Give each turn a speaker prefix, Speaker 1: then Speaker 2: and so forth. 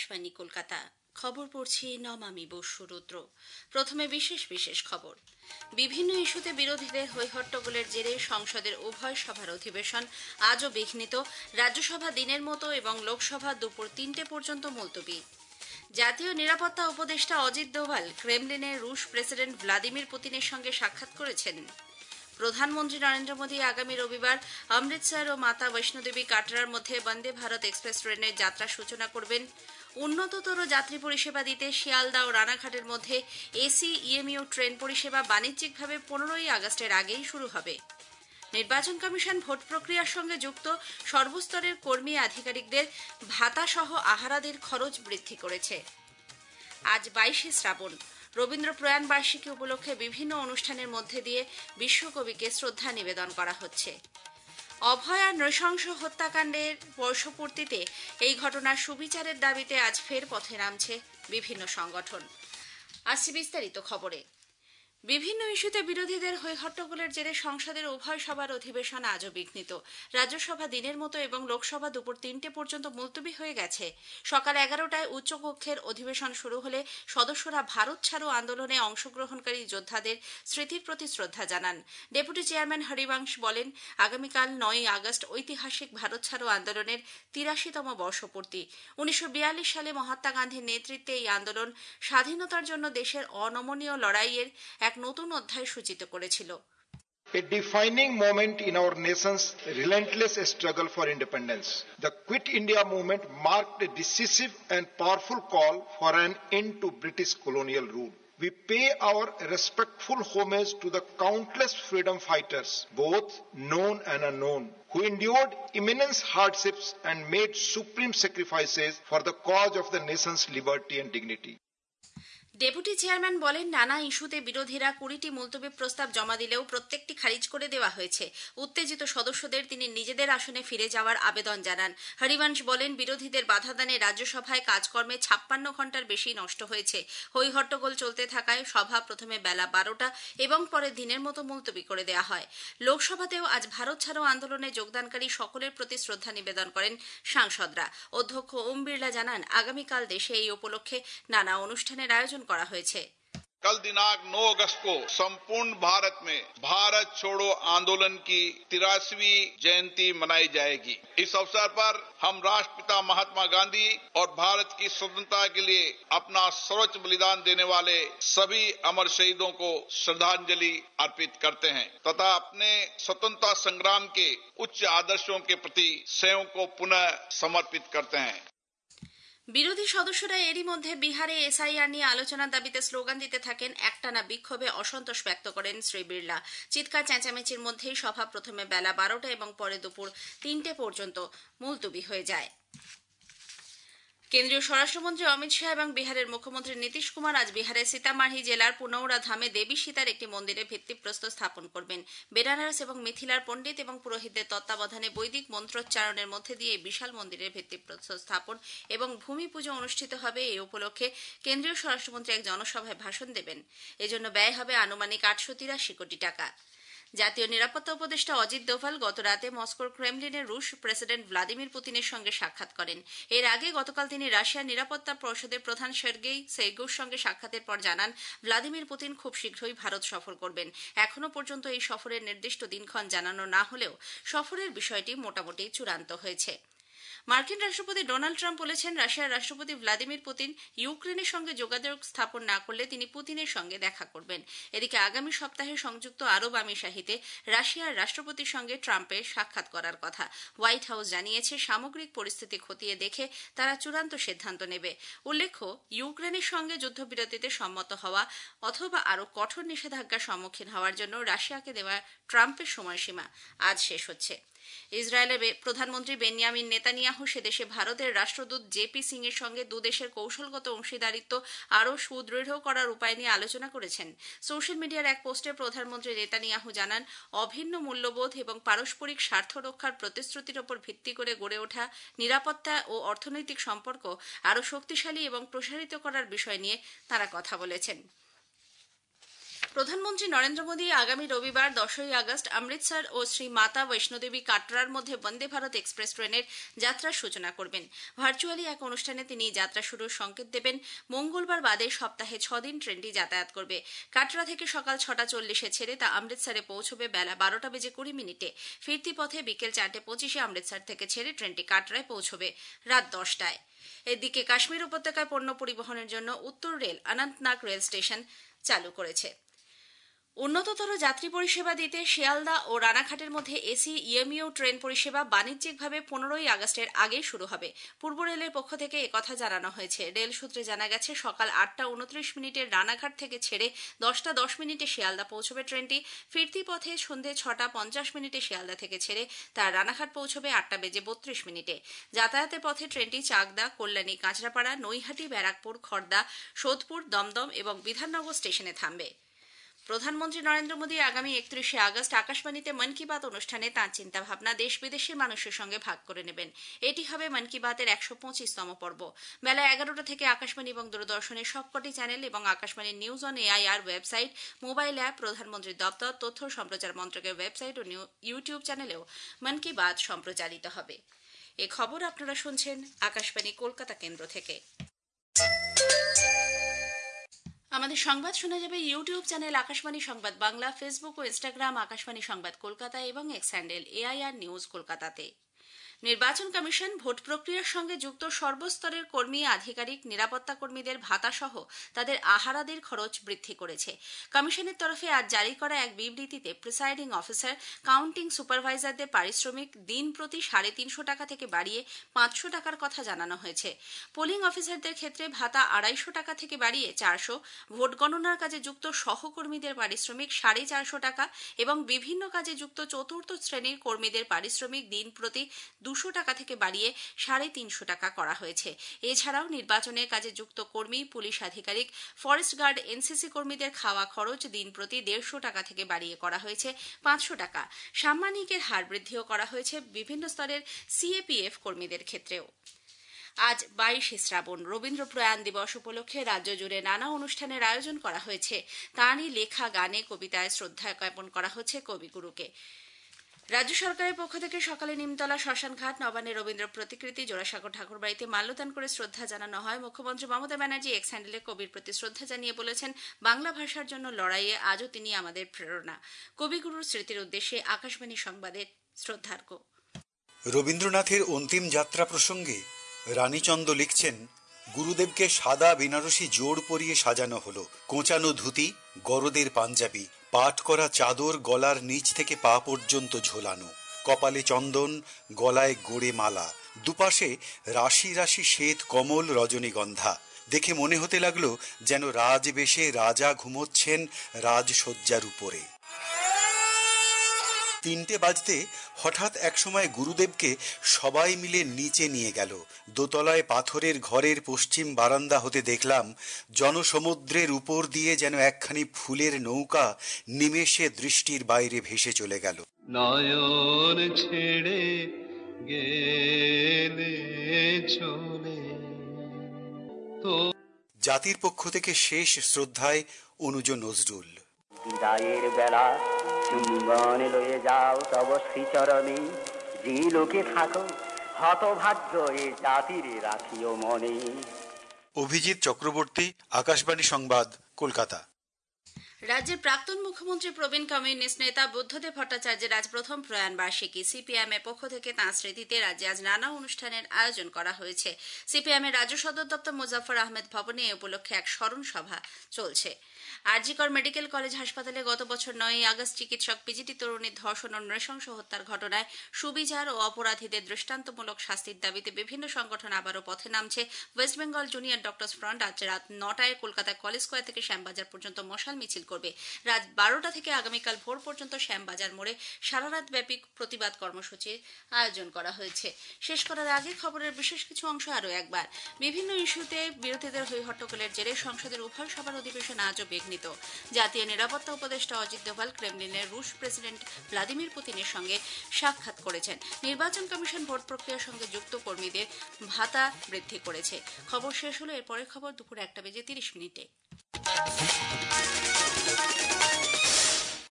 Speaker 1: আকাশবাণী কলকাতা। খবর পড়ছি নমামি বসুরুদ্র। প্রথমে বিশেষ বিশেষ খবর। বিভিন্ন ইস্যুতে বিরোধীদের হৈহট্টগোলের জেরে সংসদের উভয় সভার অধিবেশন আজও বিঘ্নিত। রাজ্যসভা দিনের মতো এবং লোকসভা দুপুর ৩টে পর্যন্ত মুলতবি। জাতীয় নিরাপত্তা উপদেষ্টা অজিত দোভাল ক্রেমলিনে রুশ প্রেসিডেন্ট ভ্লাদিমির পুতিনের সঙ্গে সাক্ষাৎ করেছেন। প্রধানমন্ত্রী নরেন্দ্র মোদী আগামী রবিবার অমৃতসর ও মাতা বৈষ্ণোদেবী কাটরার মধ্যে বন্দে ভারত এক্সপ্রেস ট্রেনের যাত্রা সূচনা করবেন। উন্নততর যাত্রী পরিষেবা দিতে শিয়ালদা ও রানাঘাটের মধ্যে এসি ইএমইউ ট্রেন পরিষেবা বাণিজ্যিকভাবে 15ই আগস্টের আগেই শুরু হবে। নির্বাচন কমিশন ভোট প্রক্রিয়ার সঙ্গে যুক্ত সর্বস্তরের কর্মী আধিকারিকদের ভাতাসহ আহারাদির খরচ বৃদ্ধি করেছে। আজ 22শে শ্রাবণ। রবীন্দ্র প্রয়াণ বার্ষিকী উপলক্ষে বিভিন্ন অনুষ্ঠানের মধ্যে দিয়ে বিশ্বকবিকে শ্রদ্ধা নিবেদন করা হচ্ছে। অভয়া নৃশংস হত্যাকাণ্ডের বর্ষপূর্তিতে এই ঘটনার সুবিচারের দাবিতে আজ ফের পথে নামছে বিভিন্ন সংগঠন। আসছে বিস্তারিত খবরে। বিভিন্ন ইস্যুতে বিরোধীদের হৈহট্টগোলের জেরে সংসদের উভয় সভার অধিবেশন আজও বিঘ্নিত। রাজ্যসভা দিনের মতো এবং লোকসভা দুপুর ৩টে পর্যন্ত মুলতবি হয়ে গেছে। সকাল 11টায় উচ্চকক্ষের অধিবেশন শুরু হলে সদস্যরা ভারত ছাড়ো আন্দোলনে অংশগ্রহণকারী যোদ্ধাদের স্মৃতির প্রতি শ্রদ্ধা জানান। ডেপুটি চেয়ারম্যান হরিবংশ বলেন, আগামীকাল 9ই আগস্ট ঐতিহাসিক ভারত ছাড়ো আন্দোলনের ৮৩তম বর্ষপূর্তি। 1942 সালে মহাত্মা গান্ধীর নেতৃত্বে এই আন্দোলন স্বাধীনতার জন্য দেশের অনমনীয় লড়াইয়ের এক নতুন অধ্যায় সূচিত করেছিল।
Speaker 2: A defining moment in our nation's relentless struggle for independence. The Quit India movement marked a decisive and powerful call for an end to British colonial rule. We pay our respectful homage to the countless freedom fighters, both known and unknown, who endured immense hardships and made supreme sacrifices for the cause of the nation's liberty and dignity.
Speaker 1: Deputy chairman বলেন, নানা ইস্যুতে বিরোধীরা 20টি মুলতবি প্রস্তাব জমা দিলেও প্রত্যেকটি খারিজ করে দেওয়া হয়েছে। উত্তেজিত সদস্যদের তিনি নিজেদের আসনে ফিরে যাওয়ার আবেদন জানান। হরিবংশ বলেন, বিরোধীদের বাধাদানে রাজ্যসভায় কাজকর্মে 56 ঘণ্টার বেশি নষ্ট হয়েছে। হৈহট্টগোল চলতে থাকায় সভা প্রথমে বেলা 12টা এবং পরে দিনের মতো মুলতবি করে দেওয়া হয়। লোকসভাতেও আজ ভারত ছাড়ো আন্দোলনে যোগদানকারী সকলের প্রতি শ্রদ্ধা নিবেদন করেন সাংসদরা। অধ্যক্ষ ওম বিড়লা জানান, আগামীকাল দেশে এই উপলক্ষে নানা অনুষ্ঠানের আয়োজন করা হয়েছে।
Speaker 3: कल दिनांक 9 अगस्त को संपूर्ण भारत में भारत छोड़ो आंदोलन की 83वीं जयंती मनाई जाएगी। इस अवसर पर हम राष्ट्रपिता महात्मा गांधी और भारत की स्वतंत्रता के लिए अपना सर्वोच्च बलिदान देने वाले सभी अमर शहीदों को श्रद्धांजलि अर्पित करते हैं तथा अपने स्वतंत्रता संग्राम के उच्च आदर्शों के प्रति स्वयं को पुनः समर्पित करते हैं।
Speaker 1: বিরোধী সদস্যরা এরই মধ্যে বিহারে এসআইআর নিয়ে আলোচনার দাবিতে স্লোগান দিতে থাকেন। একটানা বিক্ষোভে অসন্তোষ ব্যক্ত করেন শ্রী বিড়লা। চিৎকার চেঁচামেচির মধ্যেই সভা প্রথমে বেলা 12টা এবং পরে দুপুর 3টে পর্যন্ত মুলতবি হয়ে যায়। কেন্দ্রীয় স্বরাষ্ট্রমন্ত্রী অমিত শাহ এবং বিহারের মুখ্যমন্ত্রী নীতিশ কুমার আজ বিহারের সীতামাঢ়ি জেলার পুনৌরা ধামে দেবী সীতার একটি মন্দিরে ভিত্তিপ্রস্তর স্থাপন করবেন। বেনারস এবং মিথিলার পণ্ডিত এবং পুরোহিতদের তত্ত্বাবধানে বৈদিক মন্ত্রোচ্চারণের মধ্যে দিয়ে বিশাল মন্দিরের ভিত্তিপ্রস্তর স্থাপন এবং ভূমি পুজো অনুষ্ঠিত হবে। এই উপলক্ষে কেন্দ্রীয় স্বরাষ্ট্রমন্ত্রী এক জনসভায় ভাষণ দেবেন। এজন্য ব্যয় হবে আনুমানিক 883 কোটি টাকা। জাতীয় নিরাপত্তা উপদেষ্টা অজিত দোভাল গত রাতে মস্কোর ক্রেমলিনে রুশ প্রেসিডেন্ট ভ্লাদিমির পুতিনের সঙ্গে সাক্ষাৎ করেন। এর আগে গতকাল তিনি রাশিয়ার নিরাপত্তা পরিষদের প্রধান সের্গেই সেইগুর সঙ্গে সাক্ষাতের পর জানান, ভ্লাদিমির পুতিন খুব শীঘ্রই ভারত সফর করবেন। এখনও পর্যন্ত এই সফরের নির্দিষ্ট দিনক্ষণ জানানো না হলেও সফরের বিষয়টি মোটামুটি চূড়ান্ত হয়েছে। মার্কিন রাষ্ট্রপতি ডোনাল্ড ট্রাম্প বলেছেন, রাশিয়ার রাষ্ট্রপতি ভ্লাদিমির পুতিন ইউক্রেনের সঙ্গে যোগাযোগ স্থাপন না করলে তিনি পুতিনের সঙ্গে দেখা করবেন। এদিকে আগামী সপ্তাহে সংযুক্ত আরব আমিরাতে রাশিয়ার রাষ্ট্রপতির সঙ্গে ট্রাম্পের সাক্ষাৎ করার কথা। হোয়াইট হাউস জানিয়েছে, সামগ্রিক পরিস্থিতি খতিয়ে দেখে তারা চূড়ান্ত সিদ্ধান্ত নেবে। উল্লেখ্য, ইউক্রেনের সঙ্গে যুদ্ধবিরতিতে সম্মত হওয়া অথবা আরও কঠোর নিষেধাজ্ঞার সম্মুখীন হওয়ার জন্য রাশিয়াকে দেওয়া ট্রাম্পের সময়সীমা আজ শেষ হচ্ছে। ইসরায়েলের প্রধানমন্ত্রী বেনিয়ামিন নেতানিয়াহু সেদেশে ভারতের রাষ্ট্রদূত জেপি সিং এর সঙ্গে দুদেশের কৌশলগত অংশীদারিত্ব আরও সুদৃঢ় করার উপায় নিয়ে আলোচনা করেছেন। সোশ্যাল মিডিয়ার এক পোস্টে প্রধানমন্ত্রী নেতানিয়াহু জানান, অভিন্ন মূল্যবোধ এবং পারস্পরিক স্বার্থ রক্ষার প্রতিশ্রুতির ওপর ভিত্তি করে গড়ে ওঠা নিরাপত্তা ও অর্থনৈতিক সম্পর্ক আরও শক্তিশালী এবং প্রসারিত করার বিষয় নিয়ে তাঁরা কথা বলেছেন। প্রধানমন্ত্রী নরেন্দ্র মোদী আগামী রবিবার 10ই আগস্ট অমৃতসর ও শ্রী মাতা বৈষ্ণোদেবী কাটরার মধ্যে বন্দে ভারত এক্সপ্রেস ট্রেনের যাত্রার সূচনা করবেন। ভার্চুয়ালি এক অনুষ্ঠানে তিনি যাত্রা শুরুর সংকেত দেবেন। মঙ্গলবার বাদে সপ্তাহে 6 দিন ট্রেনটি যাতায়াত করবে। কাটরা থেকে সকাল 6:40-এ ছেড়ে তা অমৃতসরে পৌঁছবে বেলা 12:20। ফিরতি পথে বিকেল 4:25-এ অমৃতসর থেকে ছেড়ে ট্রেনটি কাটরায় পৌঁছবে রাত 10টায়। এদিকে কাশ্মীর উপত্যকায় পণ্য পরিবহনের জন্য উত্তর রেল অনন্তনাগ রেল স্টেশন চালু করেছে। উন্নততর যাত্রী পরিষেবা দিতে শিয়ালদা ও রানাঘাটের মধ্যে এসি ইএমইউ ট্রেন পরিষেবা বাণিজ্যিকভাবে 15ই আগস্টের আগে শুরু হবে। পূর্ব রেলের পক্ষ থেকে একথা জানানো হয়েছে। রেল সূত্রে জানা গেছে সকাল 8:29 রানাঘাট থেকে ছেড়ে 10:10 শিয়ালদা পৌঁছবে ট্রেনটি। ফিরতি পথে সন্ধে 6:50 শিয়ালদা থেকে ছেড়ে তা রানাঘাট পৌঁছবে 8:32। যাতায়াতের পথে ট্রেনটি চাকদা, কল্যাণী, কাঁচরাপাড়া, নৈহাটি, ব্যারাকপুর, খড়দা, সোদপুর, দমদম এবং বিধাননগর স্টেশনে থামবে। প্রধানমন্ত্রী নরেন্দ্র মোদী আগামী 31শে আগস্ট আকাশবাণীতে মন কি বাত অনুষ্ঠানে তাঁর চিন্তাভাবনা দেশ বিদেশের মানুষের সঙ্গে ভাগ করে নেবেন। এটি হবে মন কি বাতের 125তম পর্ব। বেলা 11টা থেকে আকাশবাণী এবং দূরদর্শনের সবকটি চ্যানেল এবং Akashvani news on AIR website, mobile app, প্রধানমন্ত্রীর দপ্তর, তথ্য সম্প্রচার মন্ত্রকের ওয়েবসাইট ও ইউটিউব চ্যানেলেও মন কি বাত সম্প্রচারিত হবে। এ খবর আপনারা শুনছেন আকাশবাণী কলকাতা কেন্দ্র থেকে। আমাদের সংবাদ শোনা যাবে ইউটিউব চ্যানেল আকাশবাণী সংবাদ বাংলা, ফেসবুক ও ইনস্টাগ্রাম আকাশবাণী সংবাদ কলকাতা এবং এক্স হ্যান্ডেল এআইআর নিউজ কলকাতাতে। নির্বাচন কমিশন ভোট প্রক্রিয়ার সঙ্গে যুক্ত সর্বস্তরের কর্মী, আধিকারিক, নিরাপত্তা কর্মীদের ভাতাসহ তাদের আহারাদির খরচ বৃদ্ধি করেছে। কমিশনের তরফে আজ জারি করা এক বিবৃতিতে প্রিসাইডিং অফিসার, কাউন্টিং সুপারভাইজারদের পারিশ্রমিক দিন প্রতি 350 টাকা থেকে বাড়িয়ে 500 টাকার কথা জানানো হয়েছে। পোলিং অফিসারদের ক্ষেত্রে ভাতা 250 টাকা থেকে বাড়িয়ে 400, ভোট গণনার কাজে যুক্ত সহকর্মীদের পারিশ্রমিক 450 টাকা এবং বিভিন্ন কাজে যুক্ত চতুর্থ শ্রেণীর কর্মীদের পারিশ্রমিক দিন প্রতি 200 টাকা থেকে বাড়িয়ে 350 টাকা করা হয়েছে। এছাড়াও নির্বাচনের কাজে যুক্ত কর্মী, পুলিশ আধিকারিক, ফরেস্ট গার্ড, এনসিসি কর্মীদের খাওয়া খরচ দিন প্রতি 150 টাকা থেকে বাড়িয়ে করা হয়েছে 500 টাকা। সাম্মানিকের হার বৃদ্ধিও করা হয়েছে বিভিন্ন স্তরের সিএপিএফ কর্মীদের ক্ষেত্রেও। আজ 22শে শ্রাবণ, রবীন্দ্র প্রয়াণ দিবস উপলক্ষে রাজ্য জুড়ে নানা অনুষ্ঠানের আয়োজন করা হয়েছে। তাঁরই লেখা গানে, কবিতায় শ্রদ্ধা জ্ঞাপন করা হচ্ছে কবিগুরুকে। রাজ্য সরকারের পক্ষ থেকে সকালে নিমতলা শ্মশানঘাট, নবান্নে রবীন্দ্র প্রতিকৃতি, জোড়াসাঁকো ঠাকুরবাড়িতে মাল্যদান করে শ্রদ্ধা জানানো হয়। মুখ্যমন্ত্রী মমতা ব্যানার্জি এক্স হ্যান্ডেলে কবির প্রতি শ্রদ্ধা জানিয়ে বলেছেন, বাংলা ভাষার জন্য লড়াইয়ে আজও তিনি আমাদের প্রেরণা। কবিগুরুর স্মৃতির উদ্দেশ্যে আকাশবাণী সংবাদের শ্রদ্ধার্ঘ্য।
Speaker 4: রবীন্দ্রনাথের অন্তিম যাত্রা প্রসঙ্গে রানীচন্দ লিখছেন, গুরুদেবকে সাদা বেনারসি জোড় পরিয়ে সাজানো হলো, কোঁচানো ধুতি, গরদের পাঞ্জাবি, পাট করা চাদর গলার নিচ থেকে পা পর্যন্ত ঝোলানো, কপালে চন্দন, গলায় গোড়ে মালা, দুপাশে রাশি রাশি শ্বেত কমল রজনীগন্ধা। দেখে মনে হতে লাগলো যেন রাজবেশে রাজা ঘুমোচ্ছেন রাজসজ্জার উপরে। 3টে বাজতে হঠাৎ একসময় গুরুদেবকে সবাই মিলে নিচে নিয়ে গেল। দোতলায় পাথরের ঘরের পশ্চিম বারান্দা হতে দেখলাম জনসমুদ্রের উপর দিয়ে যেন একখানি ফুলের নৌকা নিমেষে দৃষ্টির বাইরে ভেসে চলে গেল।
Speaker 5: নয়ন ছেড়ে গেলে চলে।
Speaker 4: জাতির পক্ষ থেকে শেষ শ্রদ্ধায় অনুজ নজরুল।
Speaker 6: বিদায়ের বেলা চুম্বন লয়ে যাও তব শ্রীচরণে, যে লোকে থাকো হতভাগ্য এ জাতির রাখিও মনে।
Speaker 4: অভিজিৎ চক্রবর্তী, আকাশবাণী সংবাদ, কলকাতা।
Speaker 1: রাজ্যের প্রাক্তন মুখ্যমন্ত্রী প্রবীণ কমিউনিস্ট নেতা বুদ্ধদেব ভট্টাচার্যের আজ প্রথম প্রয়াণ বার্ষিকী। সিপিআইএম এর পক্ষ থেকে তাঁর স্মৃতিতে রাজ্যে আজ নানা অনুষ্ঠানের আয়োজন করা হয়েছে। সিপিআইএম এর রাজ্য সদর দপ্তর মুজাফফর আহমেদ ভবনে এ উপলক্ষে এক স্মরণ সভা চলছে। আরজিকর মেডিকেল কলেজ হাসপাতালে গত বছর 9ই আগস্ট চিকিৎসক পিজিটি তরুণীর ধর্ষণ ও নৃশংস হত্যার ঘটনায় সুবিচার ও অপরাধীদের দৃষ্টান্তমূলক শাস্তির দাবিতে বিভিন্ন সংগঠন আবারও পথে নামছে। West Bengal junior doctors front আজ রাত 9টায় কলকাতা কলেজ স্কোয়ার থেকে শ্যামবাজার পর্যন্ত মশাল মিছিল করবে। রাত 12টা থেকে আগামীকাল ভোর পর্যন্ত শ্যামবাজার মোড়ে সারারাত ব্যাপী প্রতিবাদ কর্মসূচির আয়োজন করা হয়েছে। শেষ করার আগে খবরের বিশেষ কিছু অংশ আরও একবার। বিভিন্ন ইস্যুতে বিরোধীদের হট্টগোলের জেরে সংসদের উভয় সভার অধিবেশন আজও বিঘ্নিত। জাতীয় নিরাপত্তা উপদেষ্টা অজিত দোভাল ক্রেমলিনের রুশ প্রেসিডেন্ট ভ্লাদিমির পুতিনের সঙ্গে সাক্ষাৎ করেছেন। নির্বাচন কমিশন ভোট প্রক্রিয়ার সঙ্গে যুক্ত কর্মীদের ভাতা বৃদ্ধি করেছে। খবর শেষ হলো। এরপরের খবর দুপুর 1টা বেজে 30 মিনিটে।